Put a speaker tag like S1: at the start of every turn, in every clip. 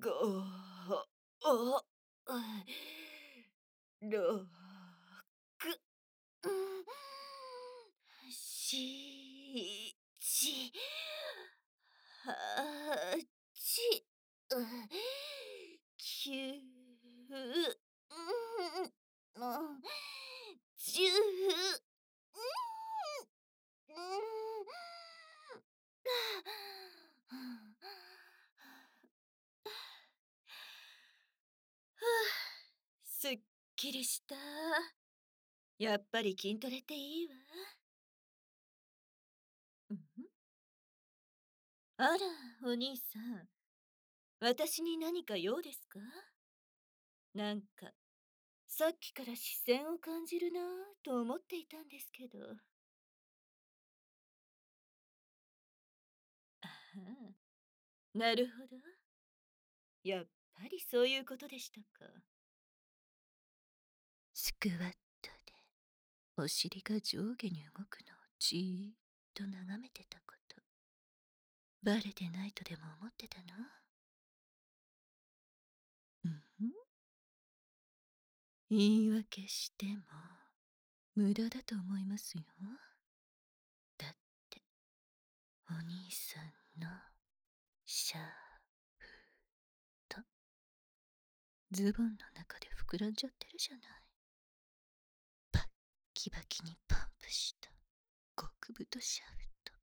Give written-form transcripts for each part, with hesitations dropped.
S1: ご、お、ろく、し、ち、はち、きゅう、じゅう、すっきりした。やっぱり筋トレっていいわ。うん、あら、お兄さん。私に何か用ですか？なんか、さっきから視線を感じるなぁと思っていたんですけど。ああ、なるほど。やっぱりそういうことでしたか。スクワットでお尻が上下に動くのをじーっと眺めてたこと。バレてないとでも思ってたの？うん、言い訳しても無駄だと思いますよ。だってお兄さんのシャーとズボンの中で膨らんじゃってるじゃない。バッキバキにパンプした極太シャフト。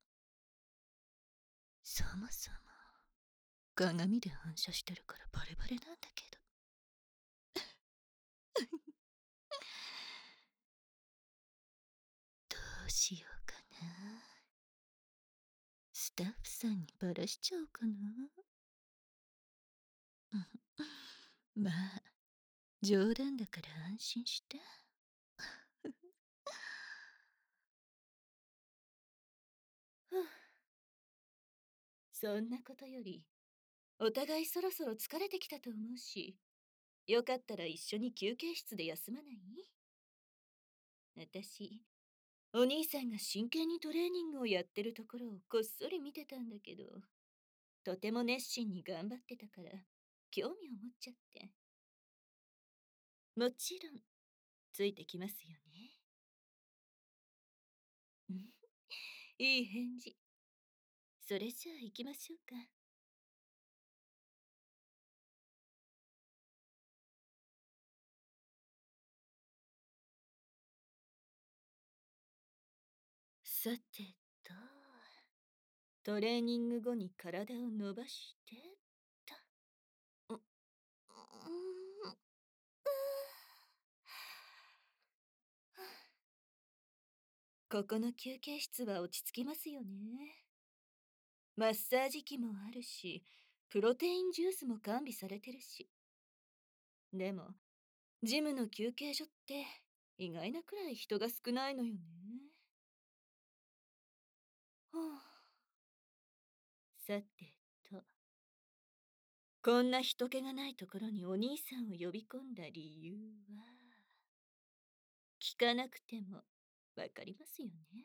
S1: そもそも鏡で反射してるからバレバレなんだけど。どうしようかな。スタッフさんにバラしちゃおうかな。まあ冗談だから安心して。そんなことより、お互いそろそろ疲れてきたと思うし、よかったら一緒に休憩室で休まない？私、お兄さんが真剣にトレーニングをやってるところをこっそり見てたんだけど、とても熱心に頑張ってたから、興味を持っちゃって。もちろん、ついてきますよね。うん、いい返事。それじゃあ行きましょうか。さてと、トレーニング後に体を伸ばしてと。う、うーん、ここの休憩室は落ち着きますよね。マッサージ機もあるし、プロテインジュースも完備されてるし。でも、ジムの休憩所って意外なくらい人が少ないのよね。はあ、さてと、こんな人気がないところにお兄さんを呼び込んだ理由は、聞かなくてもわかりますよね。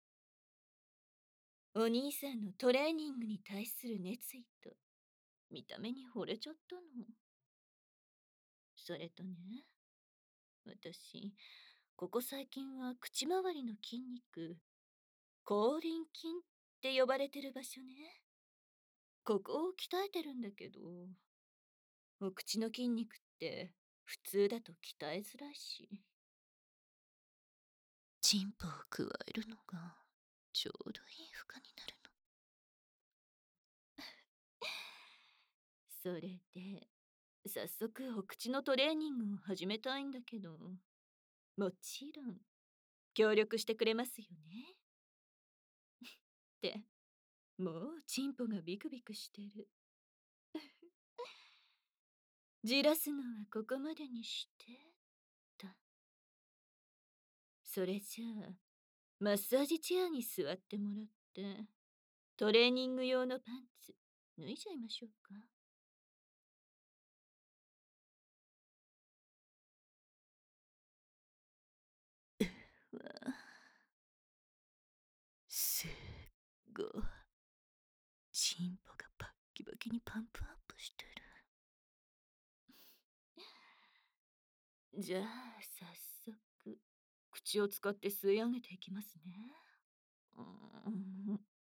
S1: お兄さんのトレーニングに対する熱意と見た目に惚れちゃったの。それとね、私、ここ最近は口周りの筋肉、口輪筋って呼ばれてる場所ね。ここを鍛えてるんだけど、お口の筋肉って普通だと鍛えづらいし。チンポを加えるのがちょうどいい負荷になるの。それで、早速お口のトレーニングを始めたいんだけど、もちろん協力してくれますよね。って、もうチンポがビクビクしてる。じらすのはここまでにしてと。それじゃあマッサージチェアに座ってもらってトレーニング用のパンツ脱いじゃいましょうか。わあ、すっごいチンポがバッキバキにパンプアップしてる。 じゃあ早速口を使って吸い上げていきますね。うん。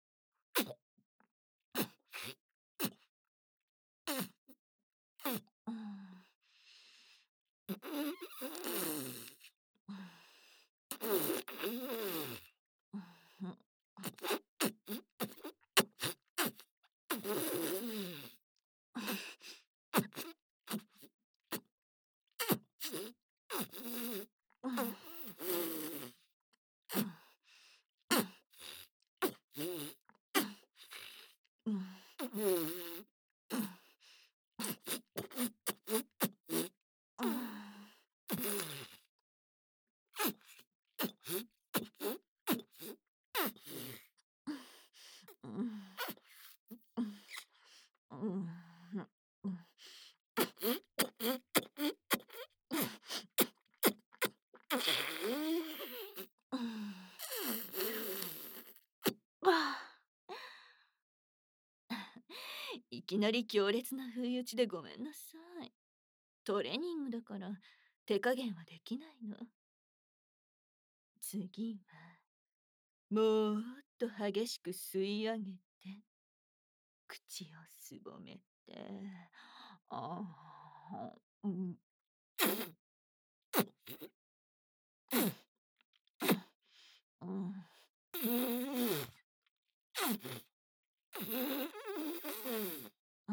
S1: いきなり強烈な不意打ちでごめんなさい。トレーニングだから手加減はできないの。次はもっと激しく吸い上げて口をすぼめて、ああ、うん、うん、うん、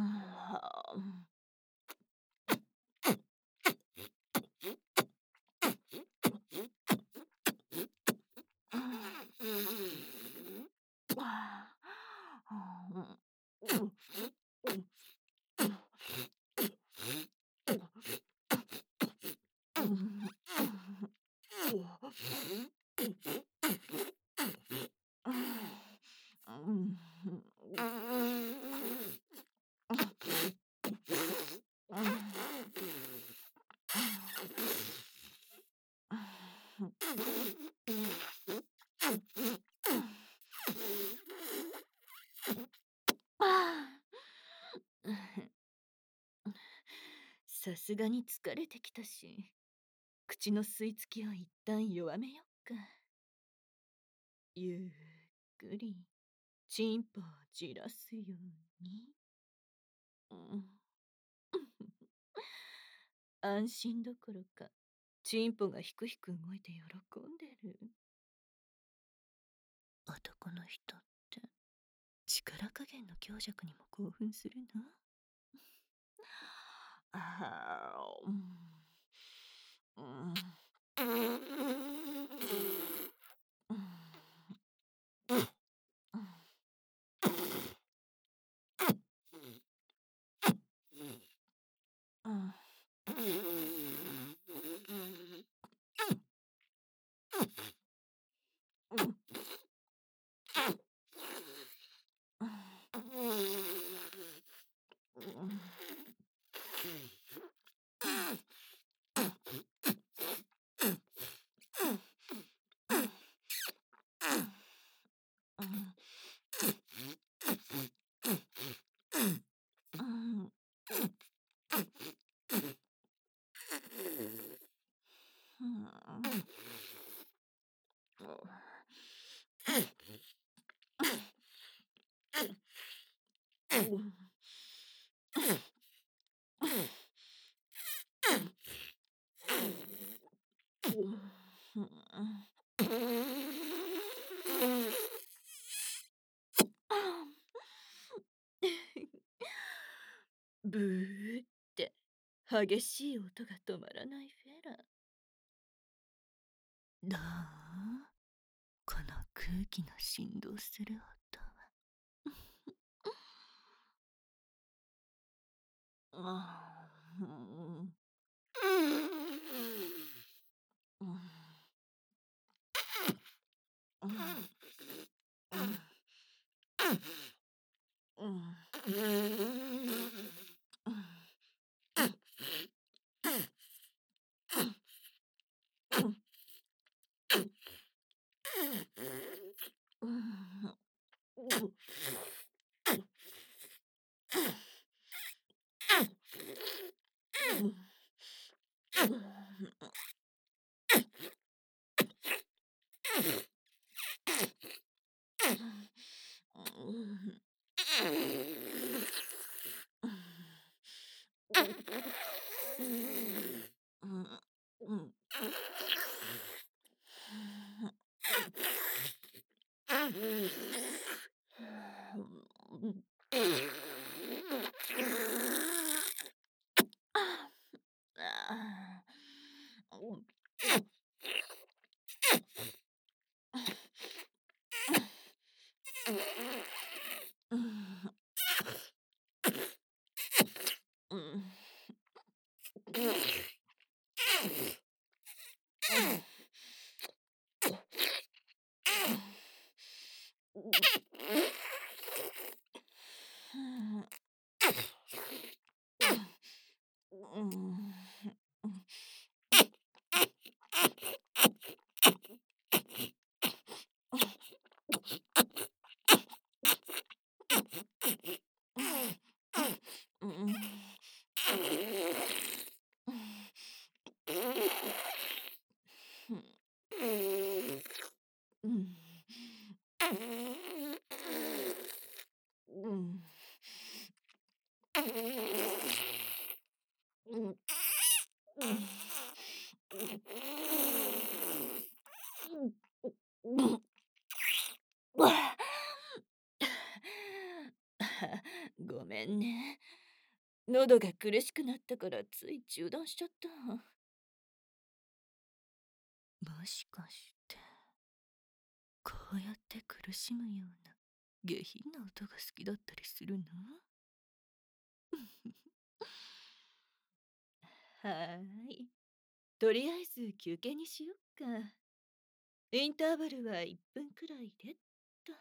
S1: さすがに疲れてきたし、口の吸い付きを一旦弱めよっか。ゆっくりチンポをじらすように。うん、安心どころかチンポがひくひく動いて喜んでる。男の人って力加減の強弱にも興奮するな。あー、うん、うん、うん、ブーって激しい音が止まらないフェラ。どう？この空気の振動する音は。うん、うん、うん、うん、うん、 ごめんね。喉が苦しくなったからつい中断しちゃった。もしかして、こうやって苦しむような下品な音が好きだったりするの？はーい。とりあえず休憩にしよっか。インターバルは1分くらいでっと。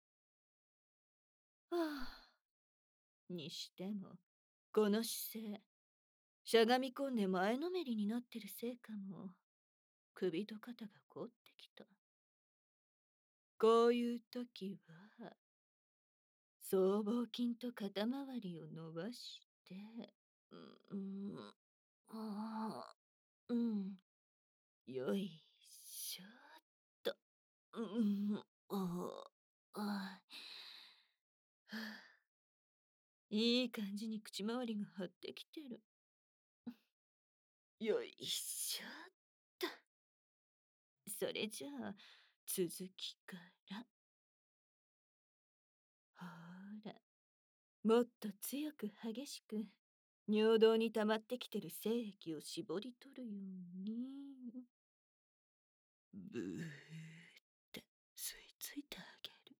S1: はあ。にしても、この姿勢、しゃがみ込んで前のめりになってるせいかも。首と肩が凝ってきた。こういう時は、僧帽筋と肩周りを伸ばして、うん、うん、よいしょっと、うん、いい感じに口周りが張ってきてる。よいしょっと。それじゃあ、続きから。ほら、もっと強く激しく、尿道に溜まってきてる精液を絞り取るように、ブーって吸い付いてあげる。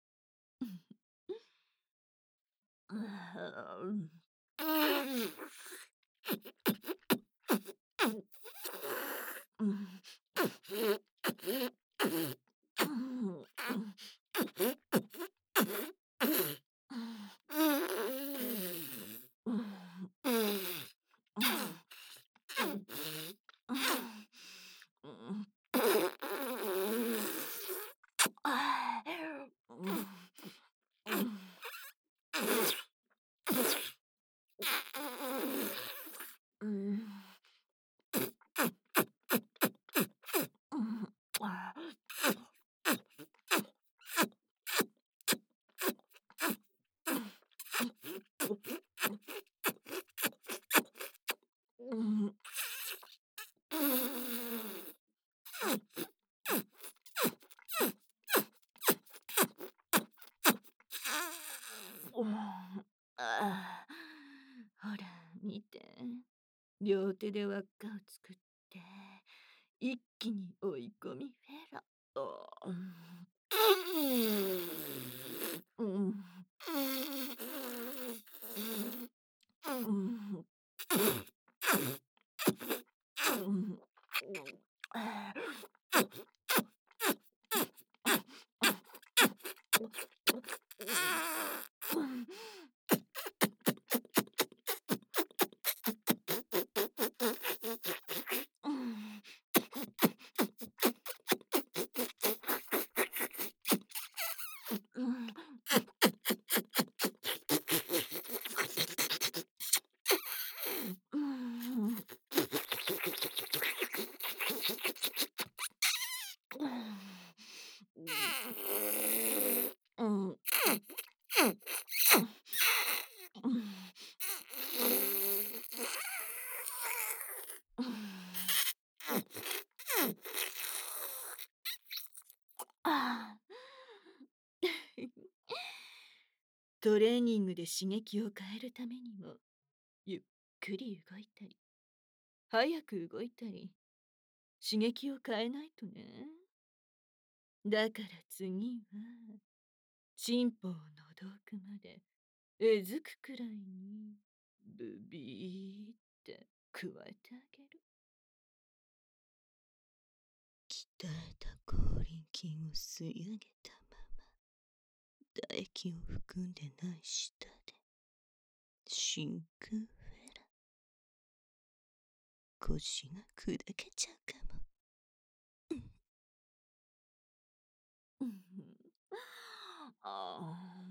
S1: ほら、見て。両手で輪っかを作って、一気に追い込みフェラ。 トレーニングで刺激を変えるためにも、ゆっくり動いたり、早く動いたり、刺激を変えないとね。だから次は、チンポを覗くまで、えずくくらいに、ブビーって加えてあげる。鍛えた口輪筋を吸い上げたまま、唾液を含んでない舌で、真空フェラ。腰が砕けちゃうかも。あ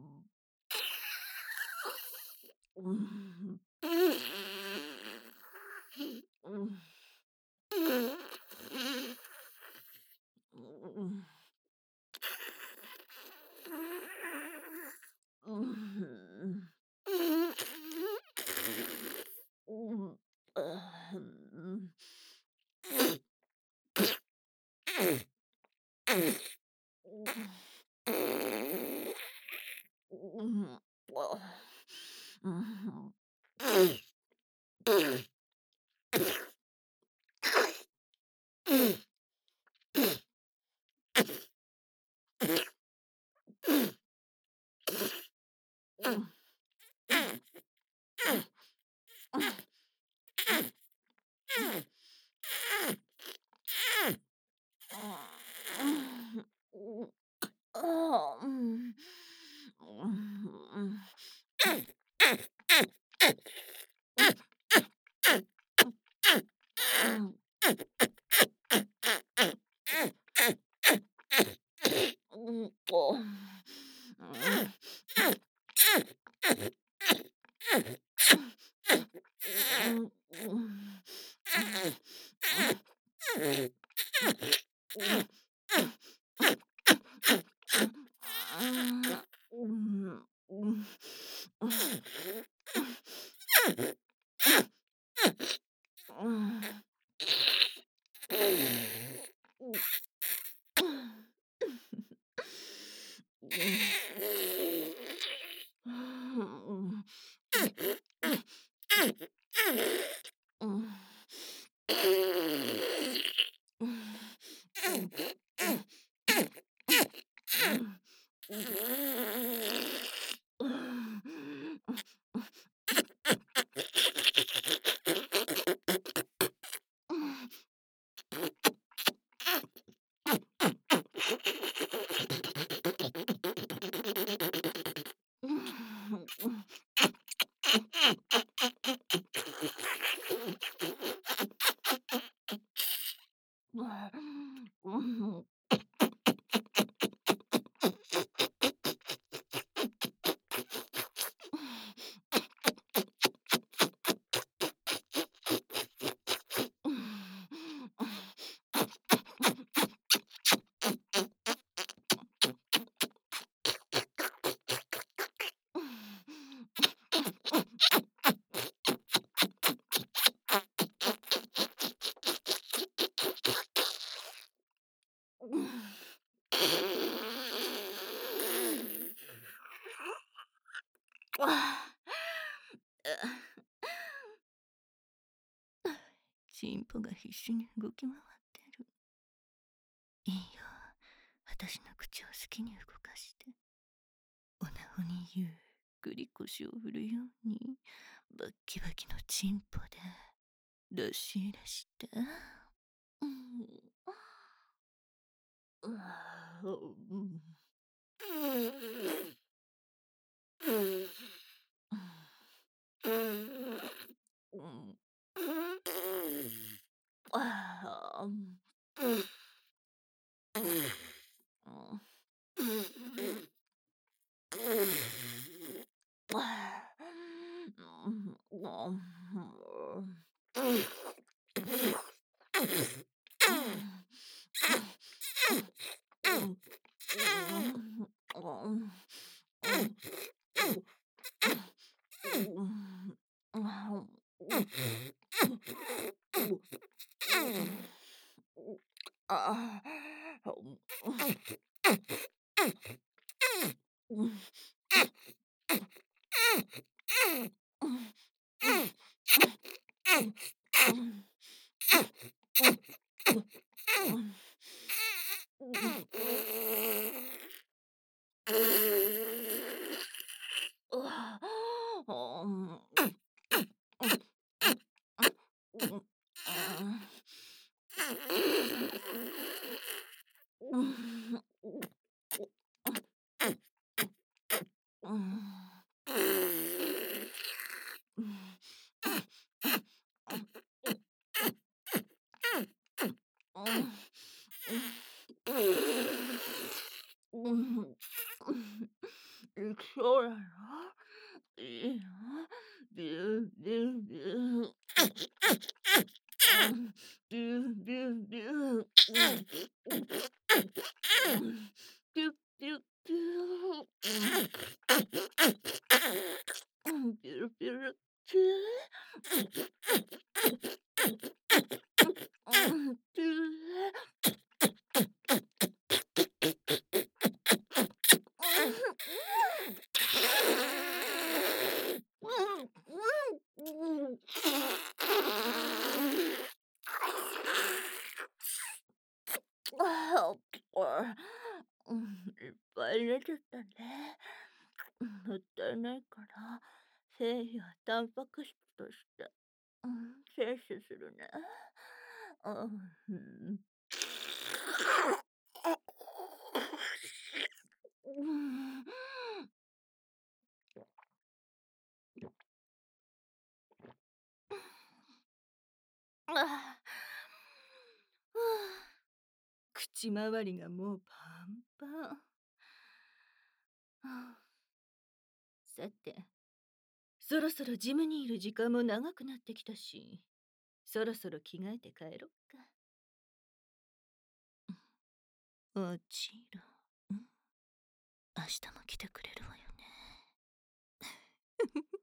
S1: チンポが必死に動き回ってる。いいよ、私の口を好きに動かして。おなほにゆっくり腰を振るように、バッキバキのチンポで出し入れして。 そうなの？いいの？ビュービュービュー。ビュービュービュー。ピュッピュッピュー。ピュルピュルピュー。ピュー。いっぱい寝ちゃったね。もったいないから、繊維はタンパク質として、摂取するね。うん。うん。ああ。口周りがもうパンパン。さて、そろそろジムにいる時間も長くなってきたし、そろそろ着替えて帰ろっか。もちろん。明日も来てくれるわよね。